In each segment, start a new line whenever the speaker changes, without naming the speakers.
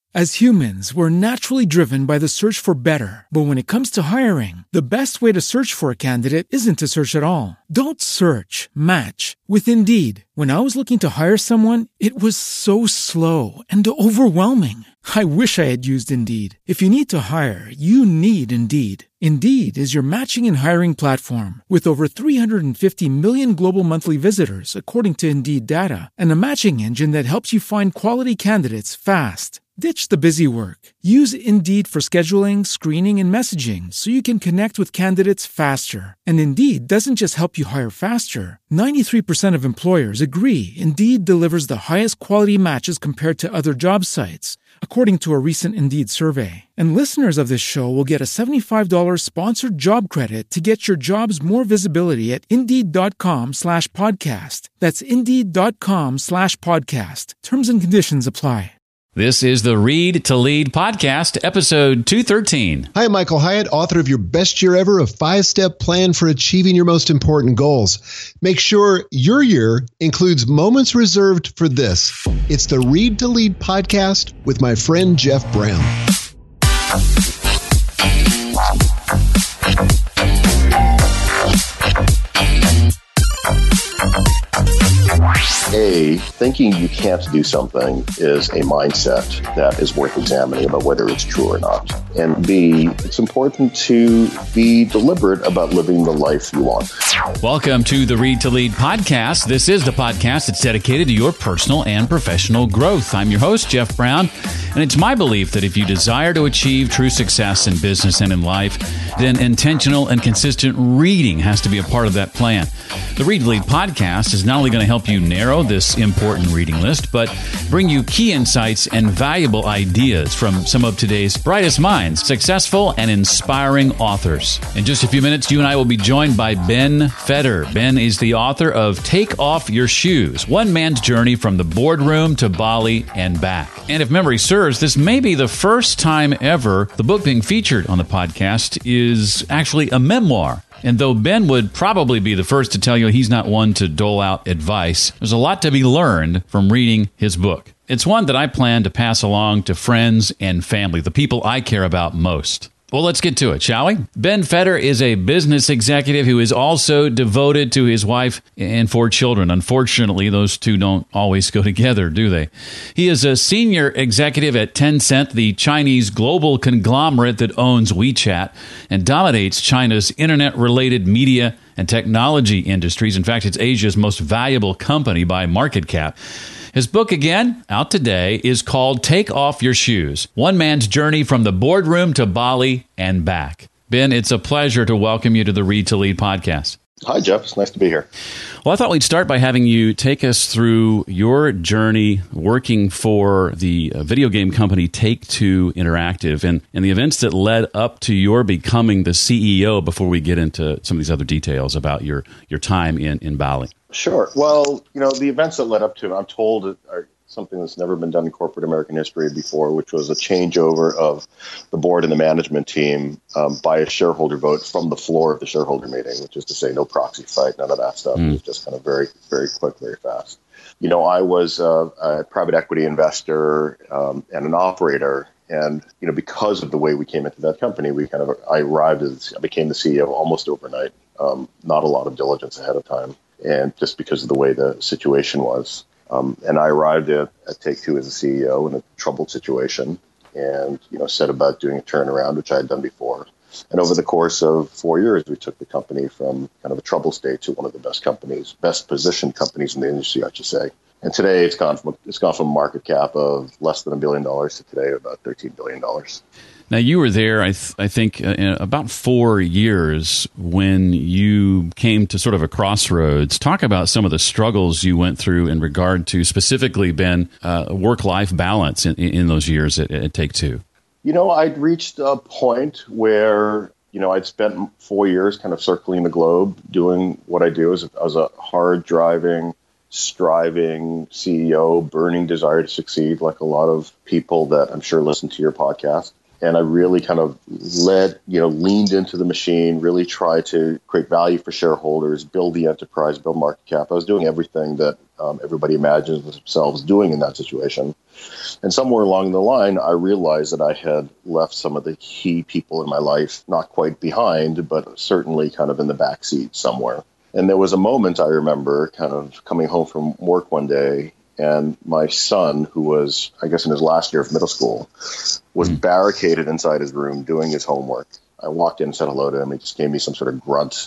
As humans, we're naturally driven by the search for better. But when it comes to hiring, the best way to search for a candidate isn't to search at all. Don't search, match with Indeed. When I was looking to hire someone, it was so slow and overwhelming. I wish I had used Indeed. If you need to hire, you need Indeed. Indeed is your matching and hiring platform with over 350 million global monthly visitors, according to Indeed data, and a matching engine that helps you find quality candidates fast. Ditch the busy work. Use Indeed for scheduling, screening, and messaging so you can connect with candidates faster. And Indeed doesn't just help you hire faster. 93% of employers agree Indeed delivers the highest quality matches compared to other job sites, according to a recent Indeed survey. And listeners of this show will get a $75 sponsored job credit to get your jobs more visibility at Indeed.com/podcast. That's Indeed.com/podcast. Terms and conditions apply.
This is the Read to Lead podcast, episode 213.
Hi, I'm Michael Hyatt, author of Your Best Year Ever, a 5-step plan for achieving your most important goals. Make sure your year includes moments reserved for this. It's the Read to Lead podcast with my friend Jeff Brown.
A, thinking you can't do something is a mindset that is worth examining about whether it's true or not. And B, it's important to be deliberate about living the life you want.
Welcome to the Read to Lead podcast. This is the podcast that's dedicated to your personal and professional growth. I'm your host, Jeff Brown, and it's my belief that if you desire to achieve true success in business and in life, then intentional and consistent reading has to be a part of that plan. The Read to Lead podcast is not only going to help you narrow this important reading list, but bring you key insights and valuable ideas from some of today's brightest minds, successful and inspiring authors. In just a few minutes, you and I will be joined by Ben Feder. Ben is the author of Take Off Your Shoes, One Man's Journey from the Boardroom to Bali and Back. And if memory serves, this may be the first time ever the book being featured on the podcast is actually a memoir. And though Ben would probably be the first to tell you he's not one to dole out advice, there's a lot to be learned from reading his book. It's one that I plan to pass along to friends and family, the people I care about most. Well, let's get to it, shall we? Ben Feder is a business executive who is also devoted to his wife and 4 children. Unfortunately, those two don't always go together, do they? He is a senior executive at Tencent, the Chinese global conglomerate that owns WeChat and dominates China's internet-related media and technology industries. In fact, it's Asia's most valuable company by market cap. His book, again, out today, is called Take Off Your Shoes, One Man's Journey from the Boardroom to Bali and Back. Ben, it's a pleasure to welcome you to the Read to Lead podcast.
Hi, Jeff. It's nice to be here.
Well, I thought we'd start by having you take us through your journey working for the video game company Take-Two Interactive and the events that led up to your becoming the CEO before we get into some of these other details about your time in Bali.
Sure. Well, the events that led up to it, I'm told, are something that's never been done in corporate American history before, which was a changeover of the board and the management team by a shareholder vote from the floor of the shareholder meeting, which is to say no proxy fight, none of that stuff. It was just kind of very, very quick, very fast. I was a private equity investor and an operator. And, because of the way we came into that company, I became the CEO almost overnight, not a lot of diligence ahead of time. And just because of the way the situation was. And I arrived at Take-Two as a CEO in a troubled situation and, set about doing a turnaround, which I had done before. And over the course of 4 years, we took the company from kind of a troubled state to one of the best positioned companies in the industry, I should say. And today it's gone from a market cap of less than $1 billion to today about $13 billion.
Now, you were there, I think, in about 4 years when you came to sort of a crossroads. Talk about some of the struggles you went through in regard to specifically, Ben, work-life balance in those years at Take-Two.
I'd reached a point where, I'd spent 4 years kind of circling the globe doing what I do as a hard-driving, striving CEO, burning desire to succeed, like a lot of people that I'm sure listen to your podcast. And I really kind of leaned into the machine, really tried to create value for shareholders, build the enterprise, build market cap. I was doing everything that everybody imagines themselves doing in that situation. And somewhere along the line, I realized that I had left some of the key people in my life, not quite behind, but certainly kind of in the back seat somewhere. And there was a moment I remember kind of coming home from work one day, and my son, who was, I guess, in his last year of middle school, was barricaded inside his room doing his homework. I walked in and said hello to him. He just gave me some sort of grunt.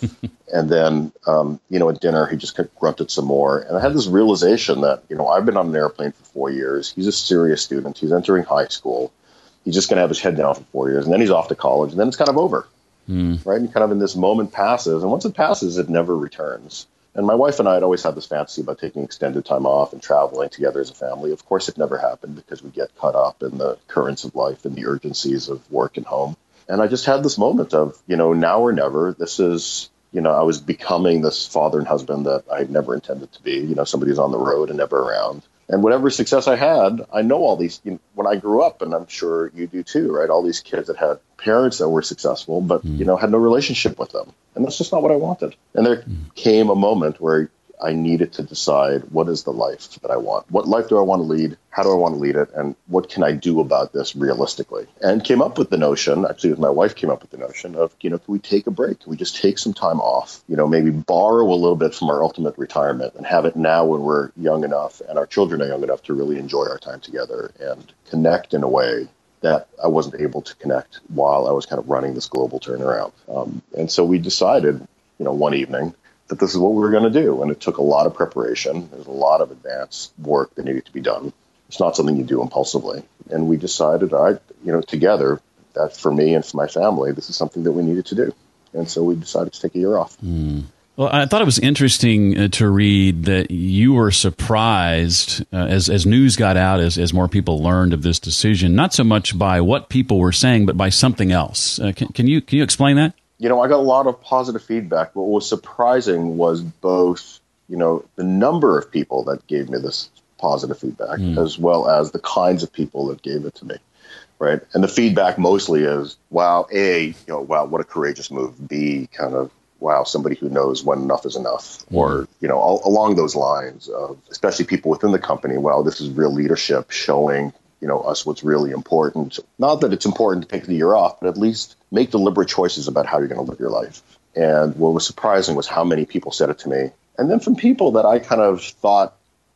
And then, at dinner, he just grunted some more. And I had this realization that, I've been on an airplane for 4 years. He's a serious student. He's entering high school. He's just going to have his head down for 4 years. And then he's off to college. And then it's kind of over. Right? And kind of in this moment passes. And once it passes, it never returns. And my wife and I had always had this fantasy about taking extended time off and traveling together as a family. Of course, it never happened because we get caught up in the currents of life and the urgencies of work and home. And I just had this moment of, now or never. This is, I was becoming this father and husband that I never intended to be. Somebody who's on the road and never around. And whatever success I had, I know all these, when I grew up, and I'm sure you do too, right? All these kids that had parents that were successful, but, had no relationship with them. And that's just not what I wanted. And there came a moment where I needed to decide, what is the life that I want? What life do I want to lead? How do I want to lead it? And what can I do about this realistically? And came up with the notion, actually, my wife came up with the notion of, can we take a break? Can we just take some time off? Maybe borrow a little bit from our ultimate retirement and have it now when we're young enough and our children are young enough to really enjoy our time together and connect in a way that I wasn't able to connect while I was kind of running this global turnaround. And so we decided, one evening, that this is what we were going to do. And it took a lot of preparation. There's a lot of advanced work that needed to be done. It's not something you do impulsively. And we decided, all right, together, that for me and for my family, this is something that we needed to do. And so we decided to take a year off.
Well, I thought it was interesting to read that you were surprised as news got out, as more people learned of this decision, not so much by what people were saying, but by something else. Can you explain that?
I got a lot of positive feedback. What was surprising was both, the number of people that gave me this positive feedback, as well as the kinds of people that gave it to me, right? And the feedback mostly is, wow, A, wow, what a courageous move. B, kind of, wow, somebody who knows when enough is enough. Or, along those lines of, especially people within the company, wow, this is real leadership showing us what's really important. Not that it's important to take the year off, but at least make deliberate choices about how you're going to live your life. And what was surprising was how many people said it to me. And then from people that I kind of thought,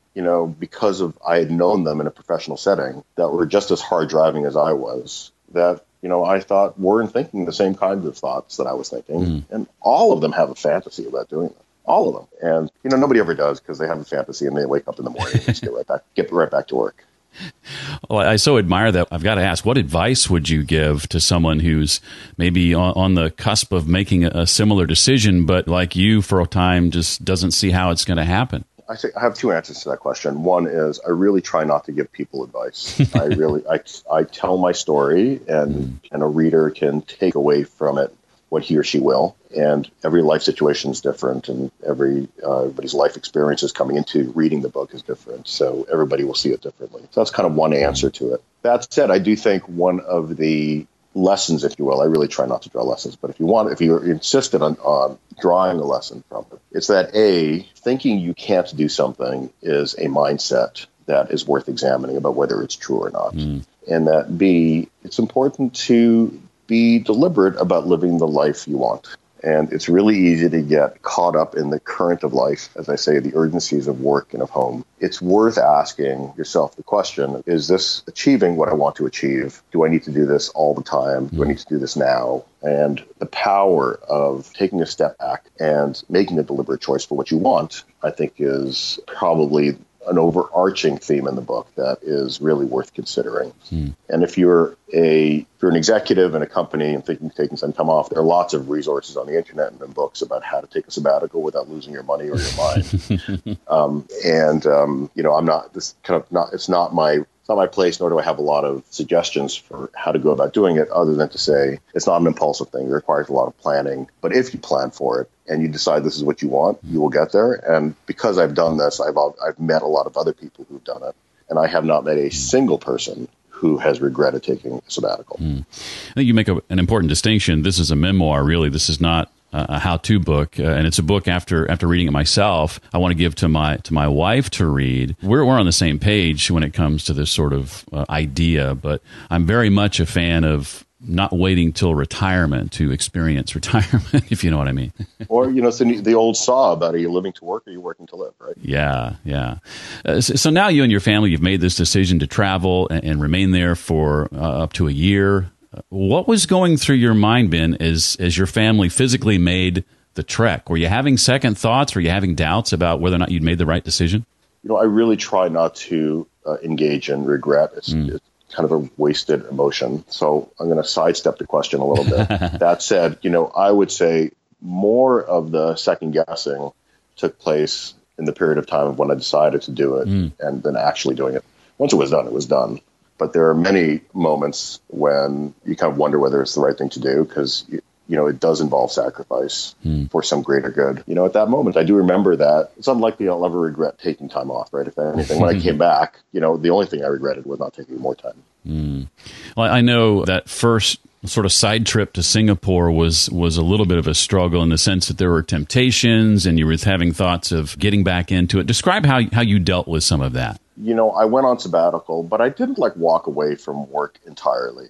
because of I had known them in a professional setting, that were just as hard driving as I was, that, I thought weren't thinking the same kinds of thoughts that I was thinking. And all of them have a fantasy about doing that. All of them. And, nobody ever does because they have a fantasy and they wake up in the morning and just get right back to work.
Well, I so admire that. I've got to ask, what advice would you give to someone who's maybe on the cusp of making a similar decision, but like you for a time just doesn't see how it's going to happen?
I think I have two answers to that question. One is I really try not to give people advice. I tell my story and a reader can take away from it what he or she will. And every life situation is different, and everybody's life experiences coming into reading the book is different. So everybody will see it differently. So that's kind of one answer to it. That said, I do think one of the lessons, if you will, I really try not to draw lessons, but if you're insistent on drawing a lesson from it, it's that A, thinking you can't do something is a mindset that is worth examining about whether it's true or not. And that B, it's important to be deliberate about living the life you want. And it's really easy to get caught up in the current of life, as I say, the urgencies of work and of home. It's worth asking yourself the question, is this achieving what I want to achieve? Do I need to do this all the time? Do I need to do this now? And the power of taking a step back and making a deliberate choice for what you want, I think, is probably an overarching theme in the book that is really worth considering. And if you're an executive in a company and thinking taking some time off, there are lots of resources on the internet and in books about how to take a sabbatical without losing your money or your mind. I'm not this kind of not. It's not my place, nor do I have a lot of suggestions for how to go about doing it, other than to say it's not an impulsive thing. It requires a lot of planning. But if you plan for it and you decide this is what you want, you will get there. And because I've done this, I've met a lot of other people who've done it. And I have not met a single person who has regretted taking a sabbatical.
I think you make an important distinction. This is a memoir, really. This is not a how-to book, and it's a book after reading it myself, I want to give to my wife to read. We're on the same page when it comes to this sort of idea, but I'm very much a fan of not waiting till retirement to experience retirement, if you know what I mean.
Or, so the old saw about, are you living to work or are you working to live, right?
Yeah. So now you and your family, you've made this decision to travel and remain there for up to a year. What was going through your mind, Ben, as your family physically made the trek? Were you having second thoughts? Were you having doubts about whether or not you'd made the right decision?
I really try not to engage in regret. It's kind of a wasted emotion. So I'm going to sidestep the question a little bit. That said, I would say more of the second guessing took place in the period of time when I decided to do it and then actually doing it. Once it was done, it was done. But there are many moments when you kind of wonder whether it's the right thing to do because, it does involve sacrifice for some greater good. At that moment, I do remember that it's unlikely I'll ever regret taking time off, right? If anything, when I came back, the only thing I regretted was not taking more time.
Well, I know that first sort of side trip to Singapore was a little bit of a struggle in the sense that there were temptations and you were having thoughts of getting back into it. Describe how you dealt with some of that.
I went on sabbatical, but I didn't walk away from work entirely.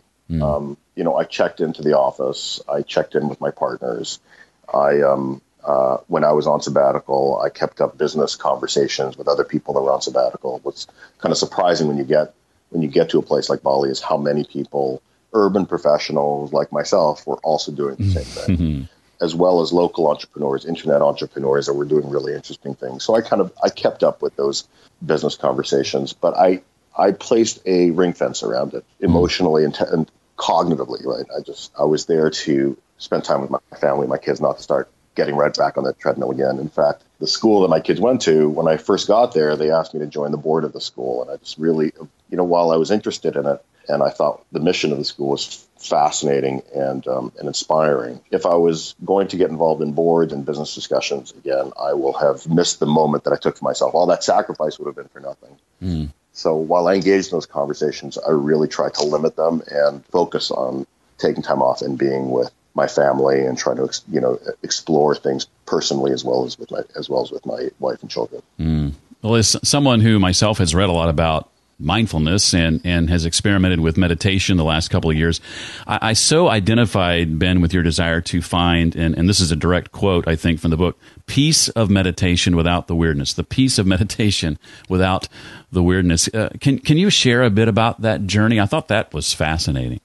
I checked into the office. I checked in with my partners. When I was on sabbatical, I kept up business conversations with other people that were on sabbatical. What's kind of surprising when you get to a place like Bali is how many people, urban professionals like myself, were also doing the same thing, as well as local entrepreneurs, internet entrepreneurs that were doing really interesting things. So I kept up with those business conversations, but I placed a ring fence around it emotionally and cognitively, right? I was there to spend time with my family, my kids, not to start getting right back on that treadmill again. In fact, the school that my kids went to, when I first got there, they asked me to join the board of the school. And I just really, while I was interested in it, and I thought the mission of the school was fascinating and inspiring, if I was going to get involved in boards and business discussions again, I will have missed the moment that I took for myself. All that sacrifice would have been for nothing. So while I engaged in those conversations, I really tried to limit them and focus on taking time off and being with my family and trying to, explore things personally as well as with my wife and children.
Well, as someone who myself has read a lot about mindfulness and has experimented with meditation the last couple of years, I so identified, Ben, with your desire to find, and this is a direct quote, I think, from the book, peace of meditation without the weirdness, the peace of meditation without the weirdness. Can you share a bit about that journey? I thought that was fascinating.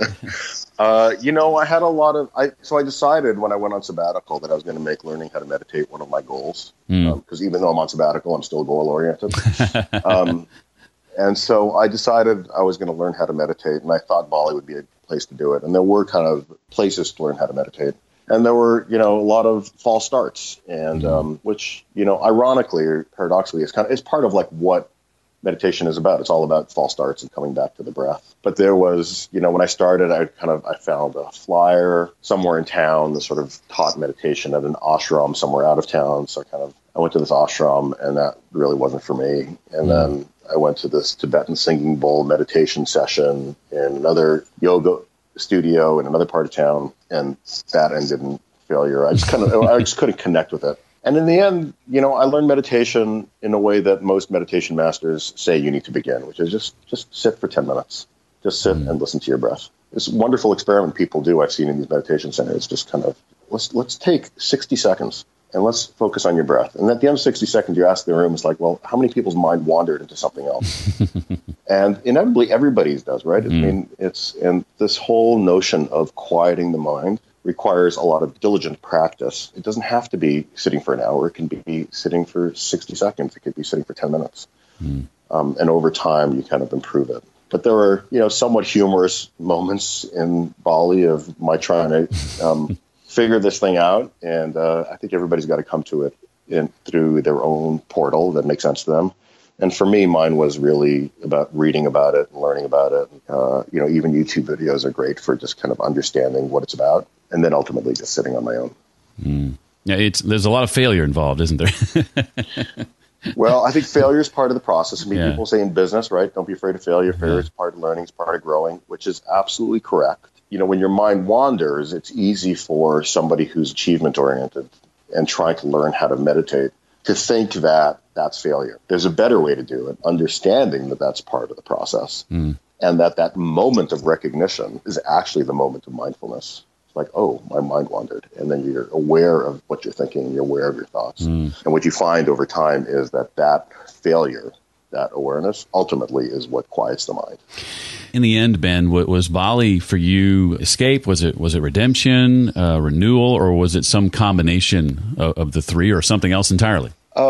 I had a lot of, so I decided when I went on sabbatical that I was going to make learning how to meditate one of my goals, because even though I'm on sabbatical, I'm still goal-oriented. And so I decided I was going to learn how to meditate, and I thought Bali would be a place to do it. And there were kind of places to learn how to meditate. And there were, a lot of false starts, and which, ironically or paradoxically, is part of what meditation is about. It's all about false starts and coming back to the breath. But there was, when I started, I found a flyer somewhere in town that sort of taught meditation at an ashram somewhere out of town. So I went to this ashram, and that really wasn't for me. And then I went to this Tibetan singing bowl meditation session in another yoga studio in another part of town, and that ended in failure. I just couldn't connect with it. And in the end, I learned meditation in a way that most meditation masters say you need to begin, which is just sit for 10 minutes. Just sit and listen to your breath. It's a wonderful experiment people do, I've seen in these meditation centers. Just let's take 60 seconds and let's focus on your breath. And at the end of 60 seconds, you ask the room, it's well, how many people's mind wandered into something else? And inevitably, everybody's does, right? I mean, and this whole notion of quieting the mind requires a lot of diligent practice. It doesn't have to be sitting for an hour. It can be sitting for 60 seconds. It could be sitting for 10 minutes. And over time, you kind of improve it. But there were, somewhat humorous moments in Bali of my trying to figure this thing out. And I think everybody's got to come to it through their own portal that makes sense to them. And for me, mine was really about reading about it and learning about it. Even YouTube videos are great for just kind of understanding what it's about, and then ultimately just sitting on my own.
Yeah, there's a lot of failure involved, isn't there?
Well, I think failure is part of the process. I mean, people say in business, right? Don't be afraid of failure. Failure is part of learning, it's part of growing, which is absolutely correct. when your mind wanders, it's easy for somebody who's achievement oriented and trying to learn how to meditate to think that that's failure. There's a better way to do it, understanding that that's part of the process, and that moment of recognition is actually the moment of mindfulness. It's like, oh, my mind wandered. And then you're aware of what you're thinking, you're aware of your thoughts. And what you find over time is that failure, that awareness, ultimately is what quiets the mind.
In the end, Ben, was Bali for you escape? Was it redemption, renewal, or was it some combination of the three, or something else entirely?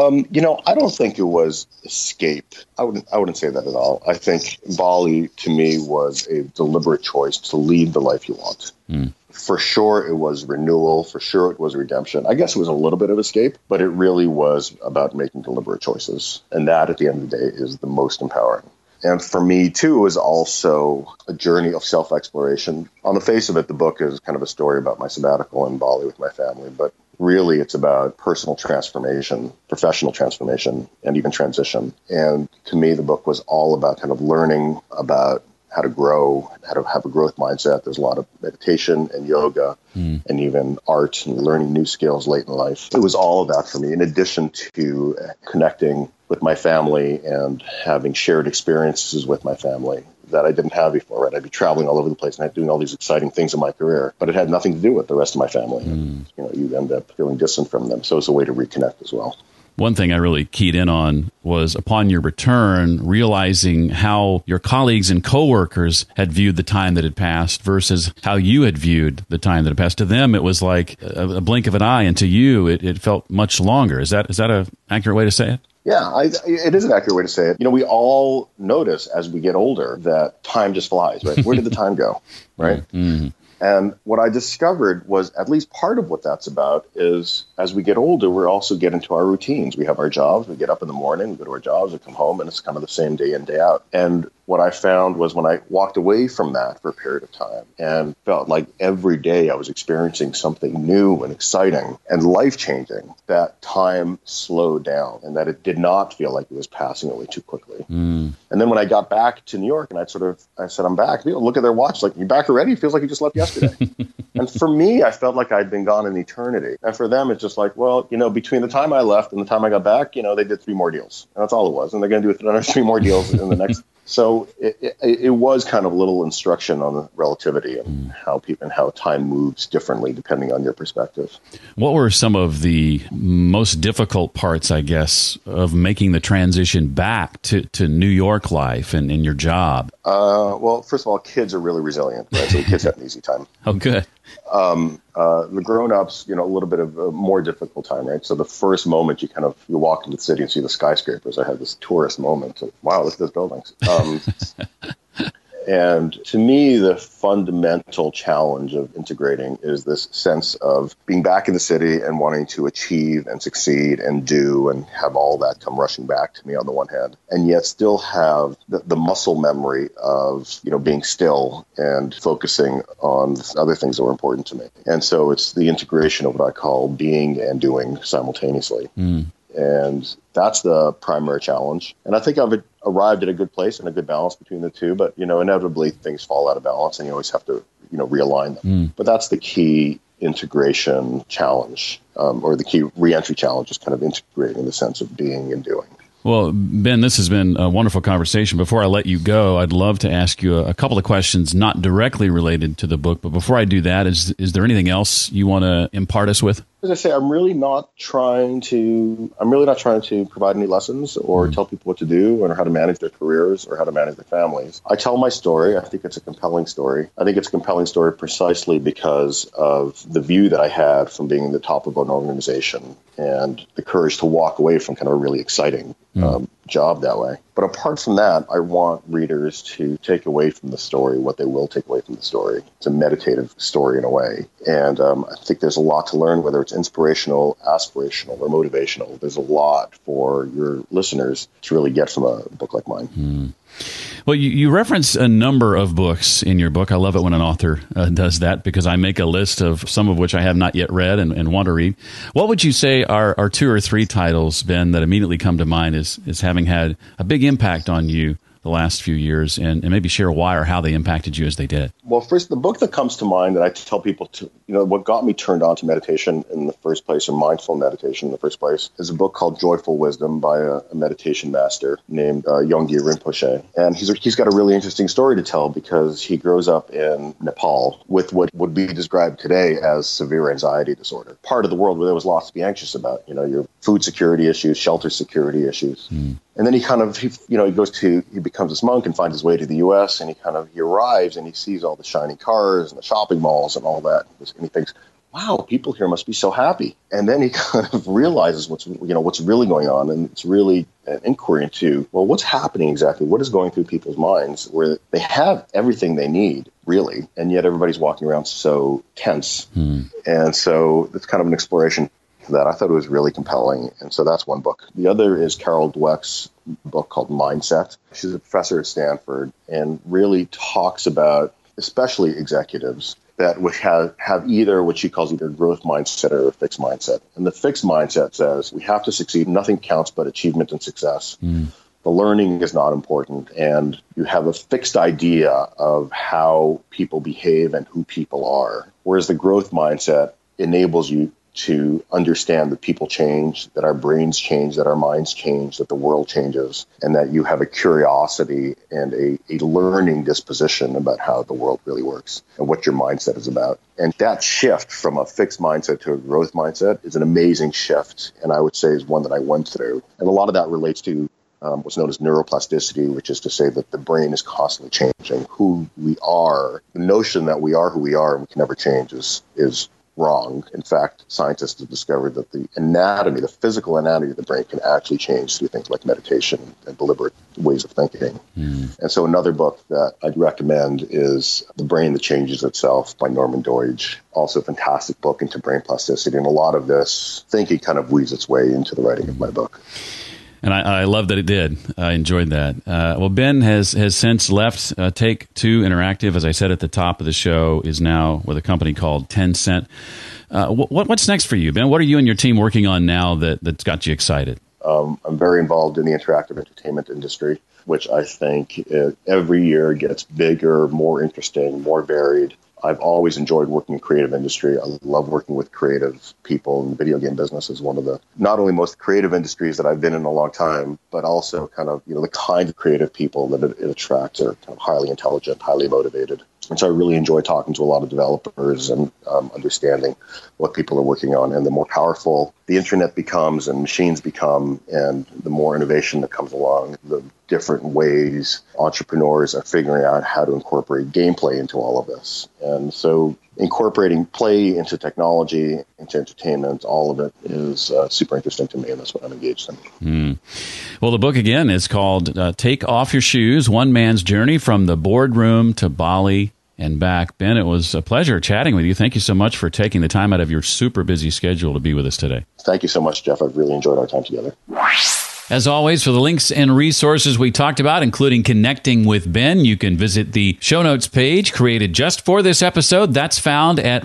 I don't think it was escape. I wouldn't say that at all. I think Bali to me was a deliberate choice to lead the life you want. For sure, it was renewal. For sure, it was redemption. I guess it was a little bit of escape, but it really was about making deliberate choices. And that, at the end of the day, is the most empowering. And for me, too, it was also a journey of self-exploration. On the face of it, the book is kind of a story about my sabbatical in Bali with my family, but really it's about personal transformation, professional transformation, and even transition. And to me, the book was all about kind of learning about how to grow, how to have a growth mindset. There's a lot of meditation and yoga and even art and learning new skills late in life. It was all of that for me, in addition to connecting with my family and having shared experiences with my family that I didn't have before, right? I'd be traveling all over the place and doing all these exciting things in my career, but it had nothing to do with the rest of my family. You end up feeling distant from them. So it's a way to reconnect as well.
One thing I really keyed in on was upon your return, realizing how your colleagues and coworkers had viewed the time that had passed versus how you had viewed the time that had passed. To them, it was like a blink of an eye, and to you, it felt much longer. Is that an accurate way to say it?
Yeah, it is an accurate way to say it. We all notice as we get older that time just flies, right? Where did the time go, right? And what I discovered was at least part of what that's about is as we get older, we also get into our routines. We have our jobs. We get up in the morning, we go to our jobs, we come home, and it's kind of the same day in, day out. And what I found was when I walked away from that for a period of time and felt like every day I was experiencing something new and exciting and life-changing, that time slowed down and that it did not feel like it was passing away too quickly. And then when I got back to New York and I said, I'm back. People look at their watch like, you back already? It feels like you just left yesterday. And for me, I felt like I'd been gone in eternity. And for them, it's just like, well, between the time I left and the time I got back, they did 3 more deals. And that's all it was. And they're going to do another 3 more deals in the next. So it was kind of a little instruction on the relativity and how time moves differently depending on your perspective.
What were some of the most difficult parts, I guess, of making the transition back to New York life and your job?
Well, first of all, kids are really resilient, right? So the kids have an easy time.
Oh, good.
The grown-ups, a little bit of a more difficult time, right? So the first moment you walk into the city and see the skyscrapers, I had this tourist moment of, wow, look at those buildings. And to me, the fundamental challenge of integrating is this sense of being back in the city and wanting to achieve and succeed and do and have all that come rushing back to me on the one hand, and yet still have the muscle memory of, being still and focusing on other things that were important to me. And so it's the integration of what I call being and doing simultaneously. And that's the primary challenge. And I think I've arrived at a good place and a good balance between the two. But, inevitably things fall out of balance and you always have to, realign them. But that's the key integration challenge, or the key reentry challenge, is kind of integrating in the sense of being and doing.
Well, Ben, this has been a wonderful conversation. Before I let you go, I'd love to ask you a couple of questions not directly related to the book. But before I do that, is there anything else you want to impart us with?
As I say, I'm really not trying to provide any lessons or tell people what to do or how to manage their careers or how to manage their families. I tell my story. I think it's a compelling story. I think it's a compelling story precisely because of the view that I had from being the top of an organization and the courage to walk away from kind of a really exciting job that way. But apart from that, I want readers to take away from the story what they will take away from the story. It's a meditative story in a way. And I think there's a lot to learn, whether it's inspirational, aspirational, or motivational. There's a lot for your listeners to really get from a book like mine.
Well, you reference a number of books in your book. I love it when an author does that because I make a list of some of which I have not yet read and want to read. What would you say are 2 or 3 titles, Ben, that immediately come to mind as having had a big impact on you the last few years, and maybe share why or how they impacted you as they did.
Well, first, the book that comes to mind that I tell people to, what got me turned on to meditation in the first place, or mindful meditation in the first place, is a book called Joyful Wisdom by a meditation master named Yongey Rinpoche. And he's got a really interesting story to tell because he grows up in Nepal with what would be described today as severe anxiety disorder. Part of the world where there was lots to be anxious about, your food security issues, shelter security issues. And then he becomes this monk and finds his way to the U.S. and he arrives and he sees all the shiny cars and the shopping malls and all that. And he thinks, wow, people here must be so happy. And then he kind of realizes what's really going on. And it's really an inquiry into, well, what's happening exactly? What is going through people's minds where they have everything they need, really, and yet everybody's walking around so tense. And so it's kind of an exploration that I thought it was really compelling. And so that's one book. The other is Carol Dweck's book called Mindset. She's a professor at Stanford and really talks about, especially executives, that would have either what she calls either growth mindset or a fixed mindset. And the fixed mindset says we have to succeed. Nothing counts but achievement and success. The learning is not important. And you have a fixed idea of how people behave and who people are. Whereas the growth mindset enables you to understand that people change, that our brains change, that our minds change, that the world changes, and that you have a curiosity and a learning disposition about how the world really works and what your mindset is about. And that shift from a fixed mindset to a growth mindset is an amazing shift, and I would say is one that I went through. And a lot of that relates to what's known as neuroplasticity, which is to say that the brain is constantly changing. Who we are, the notion that we are who we are and we can never change is wrong. In fact, scientists have discovered that the anatomy, the physical anatomy of the brain can actually change through things like meditation and deliberate ways of thinking. And so another book that I'd recommend is The Brain That Changes Itself by Norman Doidge. Also a fantastic book into brain plasticity. And a lot of this thinking kind of weaves its way into the writing of my book.
And I love that it did. I enjoyed that. Well, Ben has since left Take-Two Interactive. As I said at the top of the show, is now with a company called Tencent. What's next for you, Ben? What are you and your team working on now that's got you excited?
I'm very involved in the interactive entertainment industry, which I think every year gets bigger, more interesting, more varied. I've always enjoyed working in creative industry. I love working with creative people, and the video game business is one of the not only most creative industries that I've been in a long time, but also kind of, the kind of creative people that it attracts are kind of highly intelligent, highly motivated. And so I really enjoy talking to a lot of developers and understanding what people are working on. And the more powerful the internet becomes and machines become, and the more innovation that comes along, the different ways entrepreneurs are figuring out how to incorporate gameplay into all of this. And so incorporating play into technology, into entertainment, all of it is super interesting to me, and that's what I'm engaged in.
Well, the book, again, is called Take Off Your Shoes, One Man's Journey from the Boardroom to Bali and Back. Ben, it was a pleasure chatting with you. Thank you so much for taking the time out of your super busy schedule to be with us today.
Thank you so much, Jeff. I've really enjoyed our time together.
As always, for the links and resources we talked about, including connecting with Ben, you can visit the show notes page created just for this episode. That's found at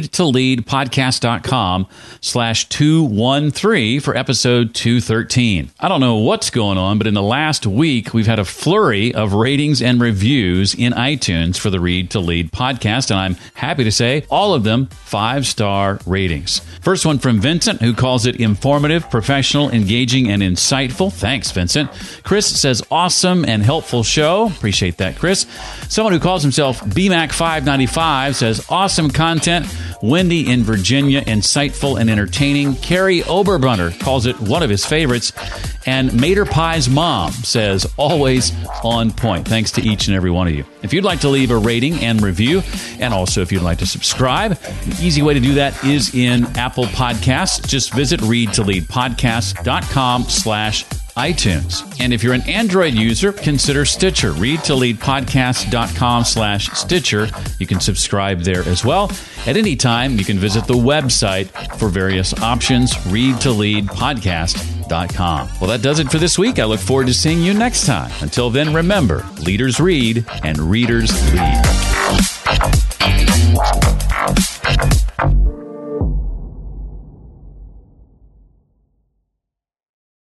readtoleadpodcast.com/213 for episode 213. I don't know what's going on, but in the last week, we've had a flurry of ratings and reviews in iTunes for the Read to Lead podcast, and I'm happy to say all of them 5-star ratings. First one from Vincent, who calls it informative, professional, engaging, and insightful. Thanks, Vincent. Chris says, awesome and helpful show. Appreciate that, Chris. Someone who calls himself BMAC595 says, awesome content. Wendy in Virginia, insightful and entertaining. Carrie Oberbrunner calls it one of his favorites. And Mater Pie's mom says, always on point. Thanks to each and every one of you. If you'd like to leave a rating and review, and also if you'd like to subscribe, the easy way to do that is in Apple Podcasts. Just visit readtoleadpodcast.com/iTunes. And if you're an Android user, consider Stitcher. readtoleadpodcast.com/Stitcher. You can subscribe there as well. At any time, you can visit the website for various options, readtoleadpodcast.com. Well, that does it for this week. I look forward to seeing you next time. Until then, remember, leaders read and readers lead.